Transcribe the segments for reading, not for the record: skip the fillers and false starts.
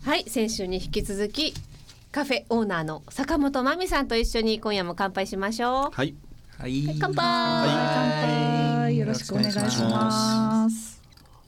はい、先週に引き続きカフェオーナーの坂本真美さんと一緒に今夜も乾杯しましょう。 はい、 はい、乾杯、 乾杯、よろしくお願いします。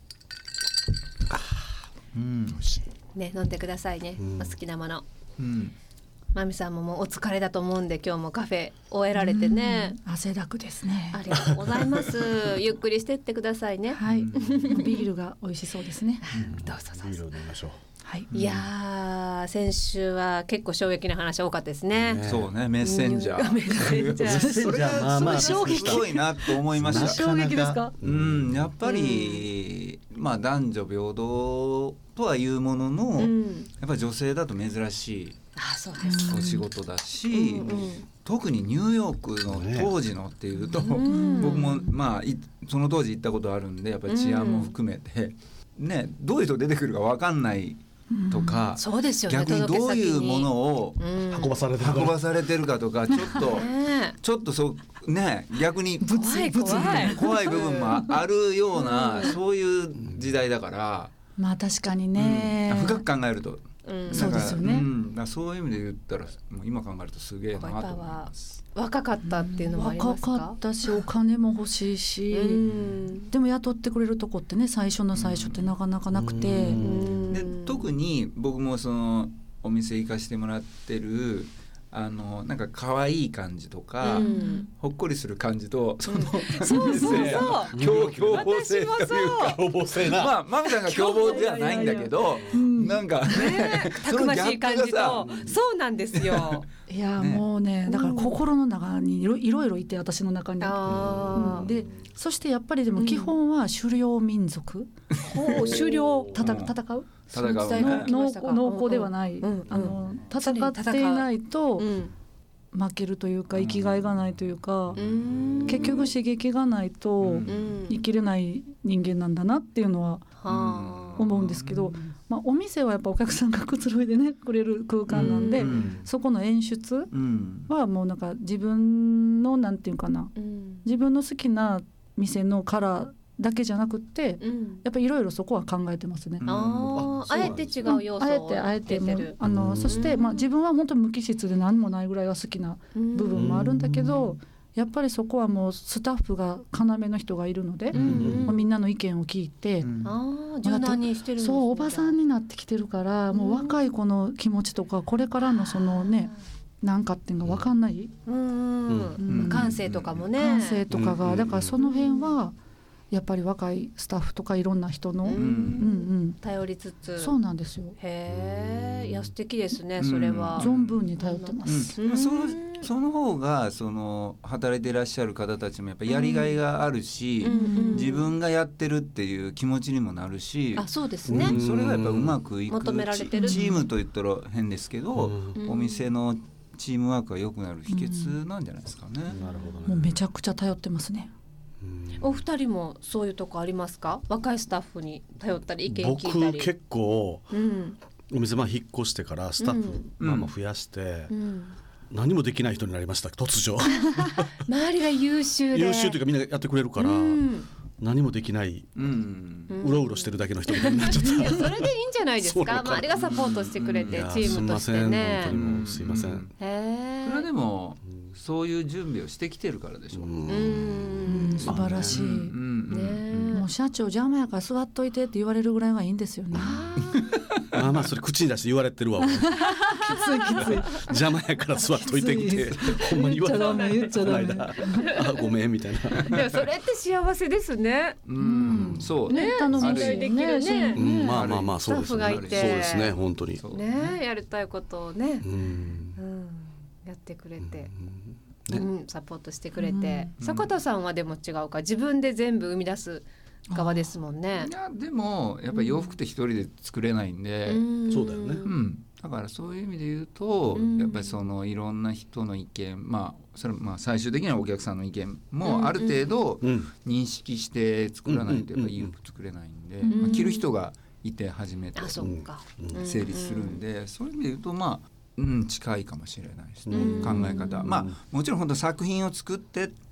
ね、飲んでくださいね、お好きなもの。真美さんももうお疲れだと思うんで今日もカフェ終えられてね、 汗だくですね。 ありがとうございますゆっくりしてってくださいね。 はい、ビールが美味しそうですね。 どうぞどうぞ。 ビールを飲みましょう。 はい、 いや先週は結構衝撃な話多かったですね。 そうね、メッセンジャー、 メッセンジャーそれがすごいなと思いました。 衝撃ですか？ やっぱり、男女平等とはいうものの、やっぱり女性だと珍しいそうですお仕事だし、特にニューヨークの当時のっていうと、僕もその当時行ったことあるんで、やっぱり治安も含めて、ね、どういう人出てくるか分かんないとか、 そうですよね、 逆にどういうものを運ばされてるかとか、ちょっとそうね、逆に怖い部分もあるような、そういう時代だから、 確かにね、 深く考えると、 そうですよね。 そういう意味で言ったらもう今考えるとすげえなと思います。 若かったっていうのもありますか？ 若かったし、お金も欲しいし、でも雇ってくれるとこってね、最初ってなかなかなくて、 で特に僕もそのお店行かしてもらってるなんか可愛い感じとか、ほっこりする感じと、 そう凶暴性というか、 凶暴性な、 マミさんが凶暴ではないんだけど、なんかね、 たくましい感じと、そうなんですよ。 いやもうね、だから心の中にいろいろいて、私の中に。でそしてやっぱりでも基本は狩猟民族、 狩猟、 戦う農耕ではない、戦っていないと負けるというか、生きがいがないというか、結局刺激がないと生きれない人間なんだなっていうのは思うんですけど、お店はやっぱお客さんがくつろいでねくれる空間なんで、そこの演出はもうなんか自分のなんていうかな、自分の好きな店のカラーだけじゃなくって、やっぱりいろいろそこは考えてますね。 あえて違う要素をあえてそして、自分は本当に無機質で何もないぐらいが好きな部分もあるんだけど、やっぱりそこはもうスタッフが要の人がいるので、みんなの意見を聞いて、 柔軟にしてるんですね。 そうおばさんになってきてるから、もう若い子の気持ちとかこれからのそのね、なんかっていうのが分かんない、 感性とかもね、 感性とかが、だからその辺はやっぱり若いスタッフとかいろんな人の、 頼りつつ。 そうなんですよ。 へえ、いや素敵ですね、それは。 存分に頼ってます。 その方がその働いていらっしゃる方たちもやっぱりやりがいがあるし、自分がやってるっていう気持ちにもなるし、 そうですね。 それがやっぱうまくいく、 求められてるチームと言ったら変ですけど、お店のチームワークが良くなる秘訣なんじゃないですかね。 なるほどね。 もうめちゃくちゃ頼ってますね。 お二人もそういうとこありますか？若いスタッフに頼ったり意見聞いたり。 僕結構、お店引っ越してからスタッフ増やして、何もできない人になりました、突如。 周りが優秀で、 優秀というかみんなやってくれるから、何もできない、うろうろしてるだけの人みたいになっちゃった。 いやそれでいいんじゃないですか。周りがサポートしてくれて、チームとしてね。 本当にもうすいません。 それはでもそういう準備をしてきてるからでしょう。 素晴らしい。もう社長邪魔やから座っといてって言われるぐらいがいいんですよね。 それ口に出して言われてるわ。きつい邪魔やから座っといてってほんまに言われた。 言っちゃダメ。 ごめんみたいな。 でもそれって幸せですね。 そうね、楽しみできるね。 そうですね。 そうですね、本当に。 ね、やりたいことをね、やってくれて、サポートしてくれて。坂田さんはでも違うか、自分で全部生み出す側ですもんね。 いやでもやっぱり洋服って一人で作れないんで、 そうだよね。 だからそういう意味で言うと、やっぱりそのいろんな人の意見、それ最終的にはお客さんの意見もある程度認識して作らないとやっぱりいい服作れないんで、着る人がいて初めて成立するんで、そういう意味で言うと近いかもしれないですね、考え方。もちろん本当作品を作ってっ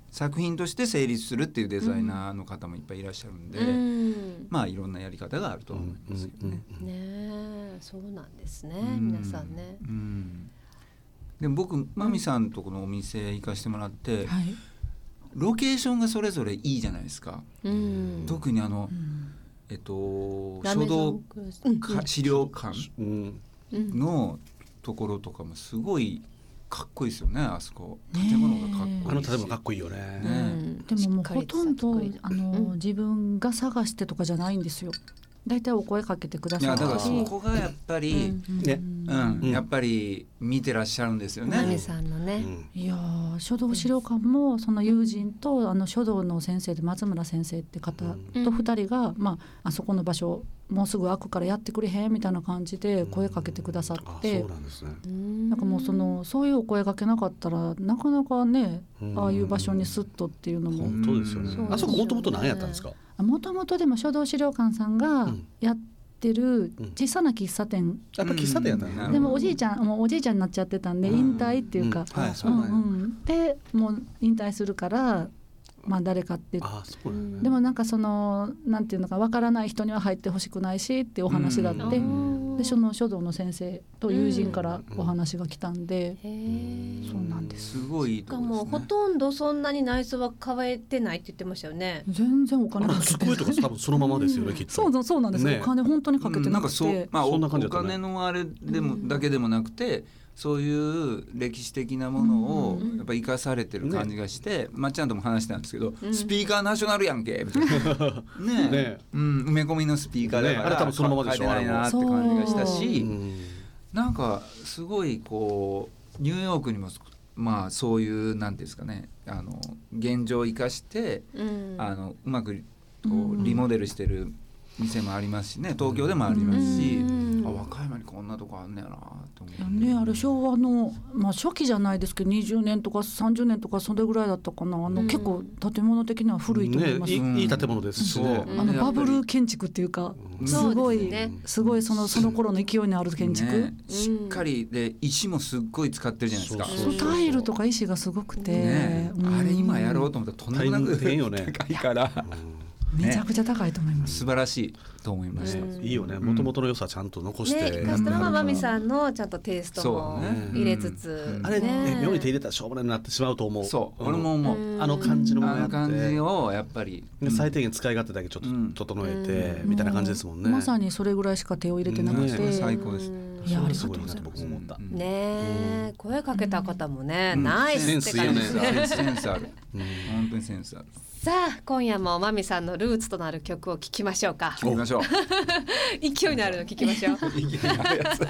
作品として成立するっていうデザイナーの方もいっぱいいらっしゃるんで、まあいろんなやり方があると思いますけどね。 そうなんですね、皆さんね。 でも僕マミさんとこのお店行かしてもらって、ロケーションがそれぞれいいじゃないですか。特に書道資料館のところとかもすごいかっこいいですよね。あそこ建物がかっこいいし、 建物かっこいいよね。 でももうほとんど自分が探してとかじゃないんですよ。だいたいお声かけてください。 いやだからそこがやっぱりやっぱり見てらっしゃるんですよね。 マミさんのね。 いや書道資料館もその友人と書道の先生で松村先生って方と2人が、あそこの場所もうすぐ開くからやってくれへんみたいな感じで声かけてくださって、 そうなんですね。 なんかもうそういうお声かけなかったらなかなかね、ああいう場所にスッとっていうのも本当ですよね。あそこもともと何やったんですか？ もともとでも書道資料館さんがやってる小さな喫茶店、 やっぱ喫茶店やったんだ。 でもおじいちゃんになっちゃってたんで引退っていうか、でもう引退するから誰かってでもなんかなんていうのかわからない人には入ってほしくないしってお話だって、でその書道の先生と友人からお話が来たんで、そうなんです。 すごいいいとこですね。 もうほとんどそんなに内装は変えてないって言ってましたよね。 全然お金かけて机とか多分そのままですよね、きっと。 そうなんです。お金本当にかけてなくて、 お金のあれでもだけでもなくて、そういう歴史的なものをやっぱ生かされてる感じがして、まっちゃんとも話してたんですけど、スピーカーナショナルやんけみたいなね、埋め込みのスピーカーだから、 あれ多分そのままでしょ、 変えてないなって感じがしたし、なんかすごいこうニューヨークにもそういうなんていうんですかね、現状を生かして、うまくこうリモデルしてる店もありますしね、東京でもありますし、和歌山にこんなとこあんねやなって思って、 あれ昭和の、初期じゃないですけど20年とか30年とかそれぐらいだったかな。結構建物的には古いと思います。 いい建物ですしね。 バブル建築っていうか、すごいその頃の勢いのある建築、 しっかりで石もすっごい使ってるじゃないですか。 タイルとか石がすごくて、 あれ今やろうと思ったらとんでもなく高いからめちゃくちゃ高いと思います。 素晴らしいと思いました。 いいよね。元々の良さちゃんと残して、 生かしたままマミさんのちゃんとテイストも入れつつ、 あれ妙に手入れたらしょうもないになってしまうと思う。 そう俺も思う。 あの感じのものやって、 感じをやっぱり最低限使い勝手だけちょっと整えてみたいな感じですもんね。 まさにそれぐらいしか手を入れてなくて、 最高です。 いや、ありがとうございます。僕も思った。 ね、声かけた方もね、ナイスって感じですね。 センスある。本当にセンスある。 さあ今夜もマミさんのルーツとなる曲を聴きましょうか。 聴きましょう。 勢いのあるの聴きましょう。 勢いのあるやつ。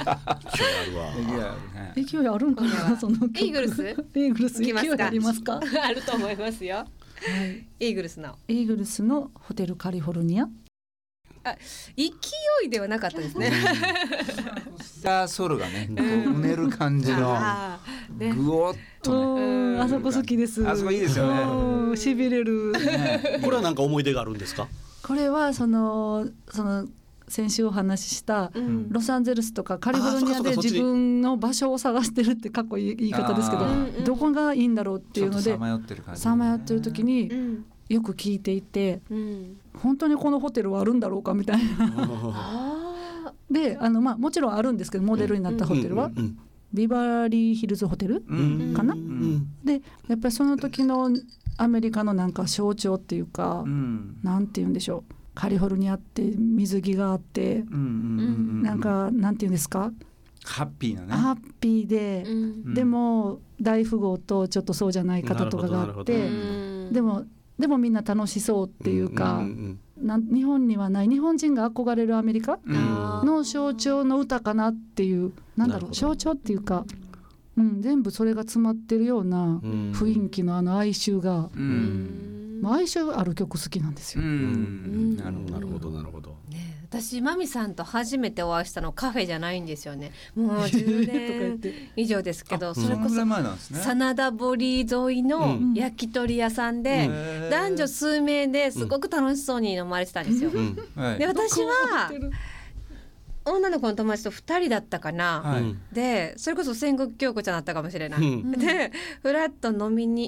勢いあるんかな。そのイーグルス勢いありますか？ あると思いますよ。イーグルスのホテルカリフォルニア。 勢いではなかったですね。 スターソルがね、うねる感じのぐおっとね。 あそこ好きです。 あそこいいですよね。 しびれる。 これはなんか思い出があるんですか？ これはその先週お話ししたロサンゼルスとかカリフォルニアで自分の場所を探してるってかっこいい言い方ですけど、どこがいいんだろうっていうのでさまよってる時によく聞いていて、本当にこのホテルはあるんだろうかみたいな。でもちろんあるんですけど、モデルになったホテルはビバリーヒルズホテルかな。でやっぱりその時のアメリカのなんか象徴っていうか、なんて言うんでしょう、カリフォルニアって水着があって、なんかなんて言うんですか、 ハッピーなね、 ハッピーで、でも大富豪とちょっとそうじゃない方とかがあって、でもみんな楽しそうっていうか、日本にはない日本人が憧れるアメリカの象徴の歌かなっていう、なんだろう、象徴っていうか、全部それが詰まってるような雰囲気の哀愁が、哀愁ある曲好きなんですよ。 なるほど。 私マミさんと初めてお会いしたのカフェじゃないんですよね。もう10年以上ですけど、それこそ真田堀沿いの焼き鳥屋さんで、男女数名ですごく楽しそうに飲まれてたんですよ。で私は女の子の友達と2人だったかな、でそれこそ戦国京子ちゃんだったかもしれない、でフラッと飲みに行っ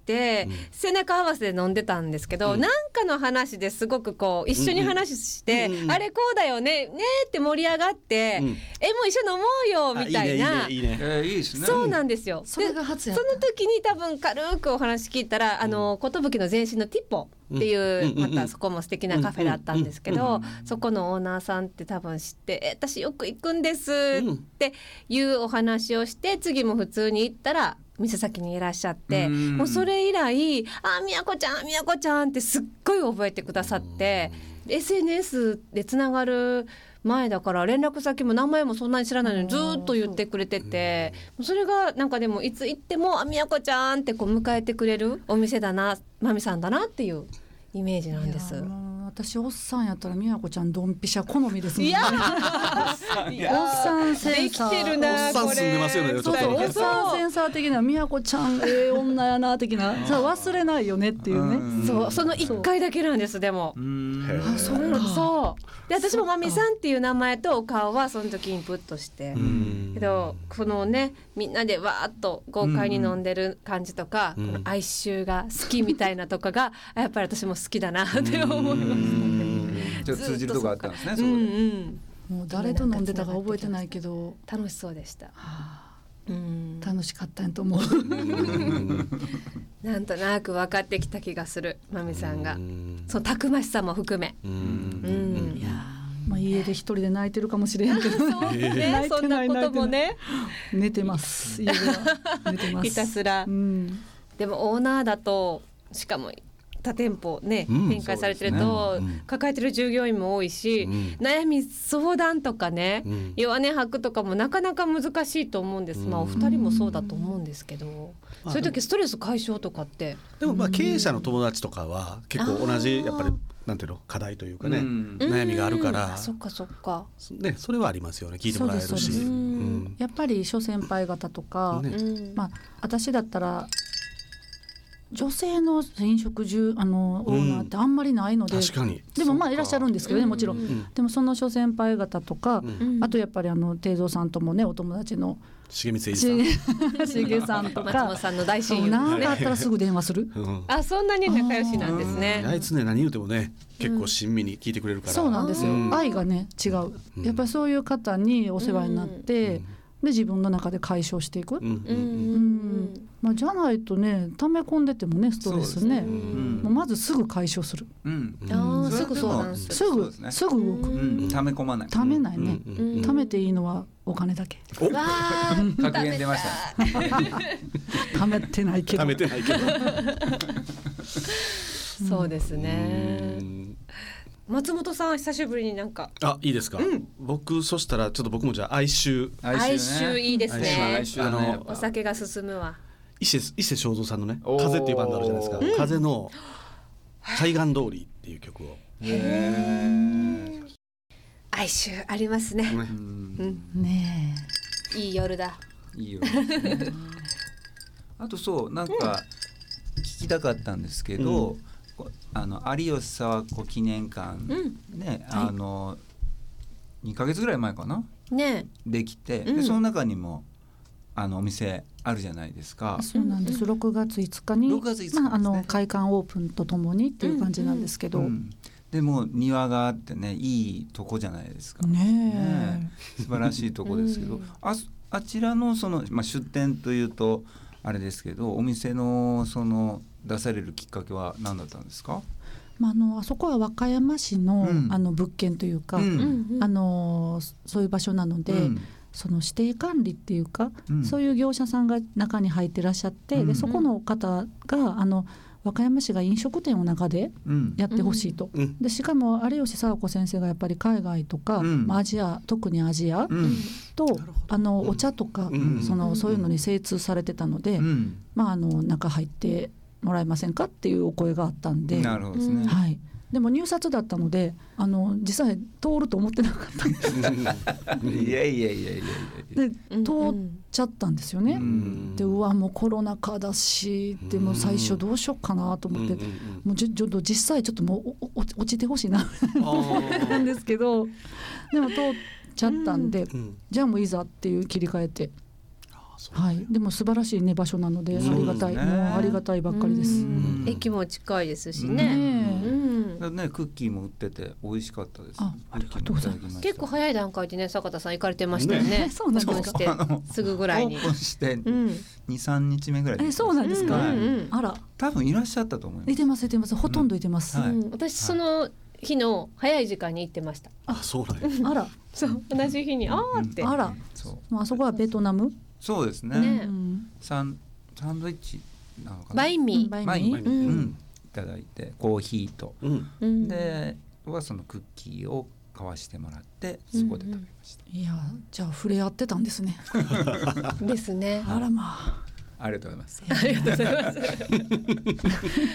て、背中合わせで飲んでたんですけど、なんかの話ですごくこう一緒に話して、あれこうだよねって盛り上がって、もう一緒に飲もうよみたいな。 いいですね。 そうなんですよ。 それが初やその時に多分軽くお話聞いたら、寿の前身のティポっていうまたそこも素敵なカフェだったんですけど、そこのオーナーさんって多分知って私よく行くんですっていうお話をして、次も普通に行ったら店先にいらっしゃって、もうそれ以来みやこちゃんみやこちゃんってすっごい覚えてくださって、SNS でつながる前だから連絡先も名前もそんなに知らないのにずっと言ってくれてて、それがなんかでもいつ行ってもみやこちゃんってこう迎えてくれるお店だな、まみさんだなっていうイメージなんです。 私おっさんやったらみやこちゃんドンピシャ好みですもんね。 いやおっさんセンサーできてるな、 おっさん住んでますよね。ちょっとおっさんセンサー的なみやこちゃん女やな的な忘れないよねっていうね。 その1回だけなんです。でもそうで、私もまみさんっていう名前とお顔はその時インプットしてけど、このねみんなでわーっと豪快に飲んでる感じとか、この哀愁が好きみたいなとかがやっぱり私も好きだなって思います。 じゃあ通じるとこあったんですね。そこでもう誰と飲んでたか覚えてないけど楽しそうでした。 楽しかったんやと思う。 なんとなく分かってきた気がする、まみさんがそのたくましさも含め。 いや家で一人で泣いてるかもしれんけどそうね、そんなこともね。 寝てます家では寝てますひたすら。でもオーナーだとしかも多店舗ね、展開されてると、抱えてる従業員も多いし、悩み相談とかね、弱音吐くとかもなかなか難しいと思うんです。お二人もそうだと思うんですけど、そういう時ストレス解消とかって。 でも経営者の友達とかは結構同じやっぱりなんていうの課題というかね、悩みがあるから、 そっかそっかね、それはありますよね。聞いてもらえるし、 やっぱり諸先輩方とか、私だったら女性の飲食オーナーってあんまりないので、 確かに。 でもいらっしゃるんですけどね、もちろん。でもその諸先輩方とか、あとやっぱり定蔵さんともねお友達の重光さんさんとか松本さんの大親友何かあったらすぐ電話する。 そんなに仲良しなんですね。 あいつね何言うてもね結構親身に聞いてくれるから。 そうなんですよ。愛がね違う。やっぱりそういう方にお世話になって。で自分の中で解消していく、じゃないとね溜め込んでてもねストレスね、もうまずすぐ解消する、 すぐ相談する、 すぐ動く、 溜め込まない、 溜めないね、溜めていいのはお金だけ。 格言出ました溜めてないけどそうですね。松本さん久しぶりになんかいいですか、僕そしたらちょっと僕もじゃあ哀愁いいですね。お酒が進むわ。 伊勢正三さんのね風っていうバンドあるじゃないですか、風の海岸通りっていう曲を。 哀愁ありますね。 ねえいい夜だ。 いい夜あとそうなんか聞きたかったんですけど、有吉佐和子記念館ね、2ヶ月ぐらい前かな、できて、でその中にもお店あるじゃないですか。 そうなんです。6月5日に開館オープンとともにっていう感じなんですけど、 でも庭があってねいいとこじゃないですか。素晴らしいとこですけど、あちらの出店というとあれですけど、お店の出されるきっかけは何だったんですか？ あそこは和歌山市の、物件というか、そういう場所なので、その指定管理っていうか、そういう業者さんが中に入ってらっしゃって、でそこの方が和歌山市が飲食店を中でやってほしいと、でしかも有吉佐和子先生がやっぱり海外とか、アジア特にアジアと、お茶とか、そういうのに精通されてたので、中入ってもらえませんかっていうお声があったんで。 なるほどですね。 はい。でも入札だったので実際通ると思ってなかったんですいやで通っちゃったんですよね。でもうコロナ禍だし、でも最初どうしようかなと思って、もうちょっと実際ちょっともう落ちてほしいななんですけど、でも通っちゃったんで、じゃあもういざっていう切り替えてはい、でも素晴らしいね場所なので、ありがたい、もうありがたいばっかりです。 駅も近いですしね。 クッキーも売ってて美味しかったです。 ありがとうございます。 結構早い段階でね、坂田さん行かれてましたよね。 そうなんですか。すぐぐらいにオープンして2、3日目ぐらい。 そうなんですか。あら、 多分いらっしゃったと思います。 いてますいてます。ほとんどいてます。 私その日の早い時間に行ってました。 あ、そうなんや。 あら、 そう同じ日にあって。 あら、あそこはベトナム。 そうですね。サンドイッチなのかな。 バインミー。いただいてコーヒーと、ではそのクッキーを買わしてもらってそこで食べました。 いや、じゃあ触れ合ってたんですね。 ですね。 あらまあ。 ありがとうございます。 ありがとうございます。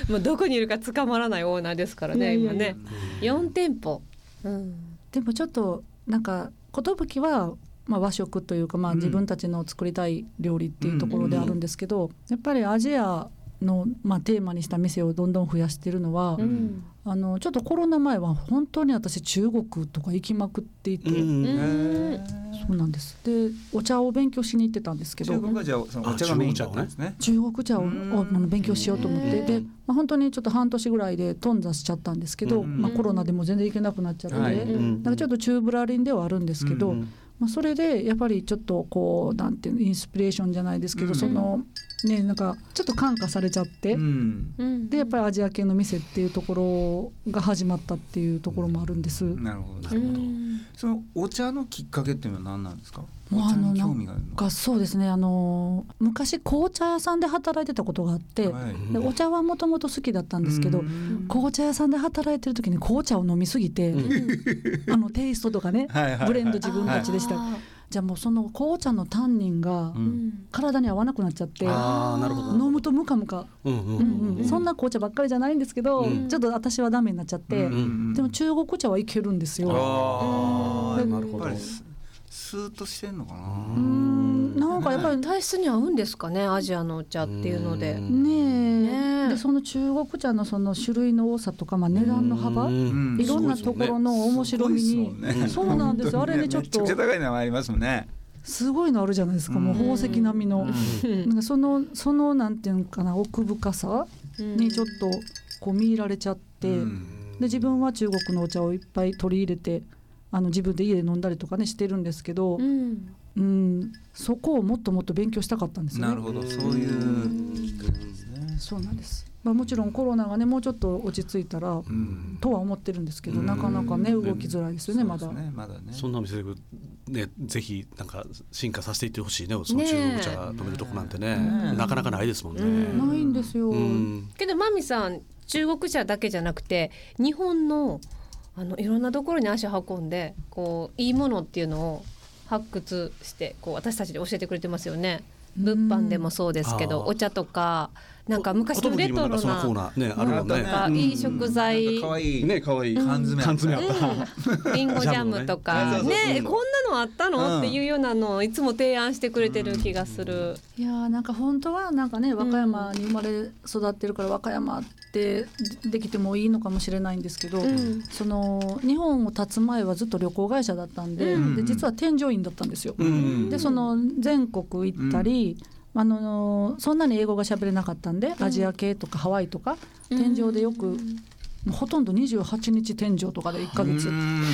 もうどこにいるか捕まらないオーナーですからね、今ね。4店舗。 でもちょっとなんか寿は和食というか、自分たちの作りたい料理っていうところであるんですけど、やっぱりアジアのテーマにした店をどんどん増やしているのは、ちょっとコロナ前は本当に私中国とか行きまくっていて、そうなんです。でお茶を勉強しに行ってたんですけど、 中国はじゃあそのお茶がメインだったんですね。 中国茶を勉強しようと思って、で、本当にちょっと半年ぐらいで頓挫しちゃったんですけど、コロナでも全然行けなくなっちゃって、なんかちょっと中ぶらりんではあるんですけど、それでやっぱりちょっとこうなんていうインスピレーションじゃないですけど、そのね、なんかちょっと感化されちゃって、でやっぱりアジア系の店っていうところが始まったっていうところもあるんです。 なるほど。そのお茶のきっかけっていうのは何なんですか？ そうですね、昔紅茶屋さんで働いてたことがあって、でお茶はもともと好きだったんですけど、紅茶屋さんで働いてる時に紅茶を飲みすぎて、テイストとかね、ブレンド自分たちでした。じゃあもうその紅茶のタンニンが体に合わなくなっちゃって、飲むとムカムカ、そんな紅茶ばっかりじゃないんですけど、ちょっと私はダメになっちゃって、でも中国茶はいけるんですよ。 なるほど。スーッとしてんのかな。 なんかやっぱり体質に合うんですかね、アジアのお茶っていうので。 でその中国茶のその種類の多さとか、値段の幅、いろんなところの面白みに、そうなんです。あれね、ちょっとめちゃくちゃ高いのもありますもんね。 すごいのあるじゃないですか、もう宝石並みの、なんかそのなんていうのかな、奥深さにちょっとこう見入られちゃって、で自分は中国のお茶をいっぱい取り入れて自分で家で飲んだりとかねしてるんですけど、そこをもっともっと勉強したかったんですね。 なるほど、そういうきっかけですね。 そうなんです。もちろんコロナがねもうちょっと落ち着いたら、とは思ってるんですけど、なかなかね動きづらいですよね、まだ。 そんなお店ね、ぜひなんか進化させていってほしいね。その中国茶飲めるとこなんてね、なかなかないですもんね。 ないんですよ。 けどマミさん、中国茶だけじゃなくて日本のいろんなところに足を運んで、こういいものっていうのを発掘してこう私たちで教えてくれてますよね。物販でもそうですけど、お茶とかなんか昔のレトロなものとか、いい食材、 かわいいね、かわいい缶詰あったリンゴジャムとかね、こんなのあったのっていうようなのをいつも提案してくれてる気がする。 いやなんか本当はなんかね、和歌山に生まれ育ってるから和歌山ってできてもいいのかもしれないんですけど、その日本を立つ前はずっと旅行会社だったんで、実は添乗員だったんですよ。でその全国行ったり、そんなに英語が喋れなかったんで、アジア系とかハワイとか添乗でよく、ほとんど28日添乗とかで1ヶ月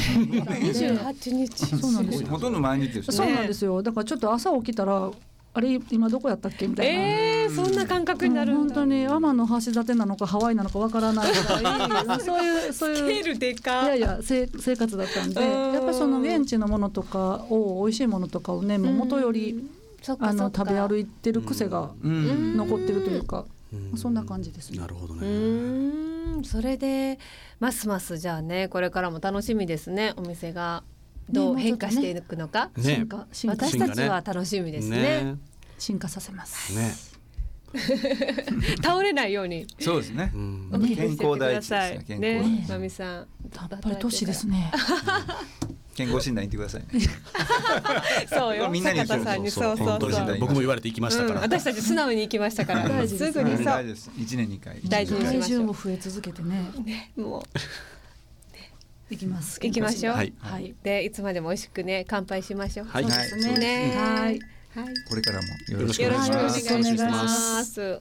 28日そうなんですよ。 ほとんど毎日ですね。 そうなんですよ。だからちょっと朝起きたらあれ今どこやったっけみたいな、 そんな感覚になるんだ。 本当に天の橋立なのかハワイなのかわからないぐらいそういうスケールでかいや生活だったんで、やっぱりその現地のものとかを美味しいものとかをね、もう元より食べ歩いてる癖が残ってるというか、そんな感じですね。 なるほどね。 それでますますじゃあね、これからも楽しみですね。お店がどう変化していくのか、私たちは楽しみですね。 進化させますね。倒れないように。 そうですね。健康第一ですね。 まみさん、 やっぱり年ですね。 健康診断行ってくださいね。 そうよ、坂田さんにそう僕も言われて行きましたから。 私たち素直に行きましたから。すぐにそう。 1年2回。 大事にしましょう。 体重も増え続けてね。 もう行きます。 行きましょう。 はい。 でいつまでも美味しくね乾杯しましょう。 そうですね。はい。 これからもよろしくお願いします。